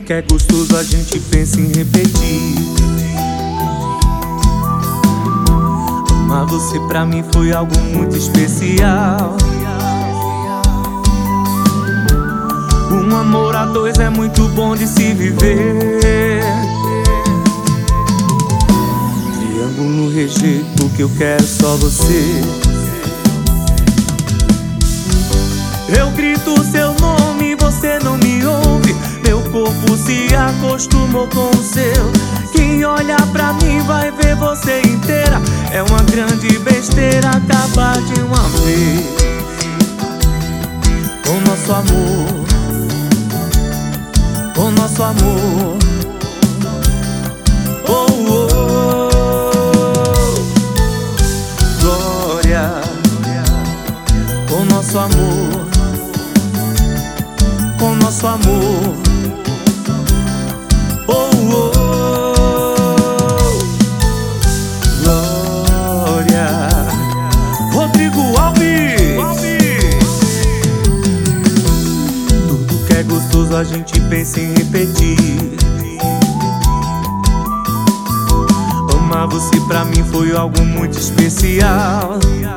que é gostoso a gente pensa em repetir. Amar você pra mim foi algo muito especial. Um amor a dois é muito bom de se viver. Triângulo rejeito porque eu quero só você. Eu grito seu nome e você não me ouve. Meu corpo se acostumou com o seu. Quem olha pra mim vai ver você inteira. É uma grande besteira acabar de uma vez com nosso amor, com nosso amor. Oh, oh, glória, com nosso amor, com nosso amor. Oh, oh, glória. Rodrigo Alves. Tudo que é gostoso a gente pensa em repetir. Amar você pra mim foi algo muito especial.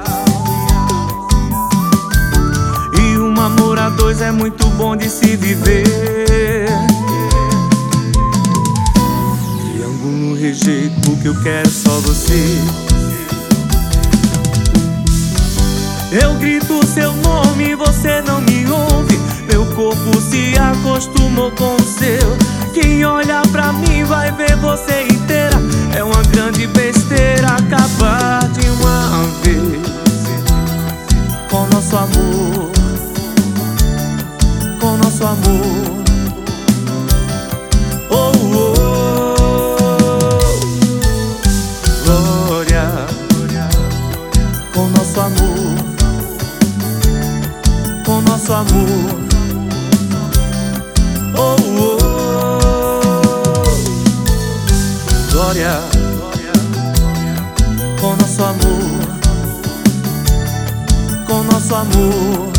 E um amor a dois é muito bom de se viver. Triângulo rejeito porque eu quero só você. Eu grito seu nome e você não me ouve. Meu corpo se acostumou com o seu. Quem olha pra mim vai ver você inteira. É uma grande besteira acabar de uma vez com nosso amor, com nosso amor. Oh, oh, glória, com nosso amor, com nosso amor. Oh, oh, glória, com nosso amor, com nosso amor.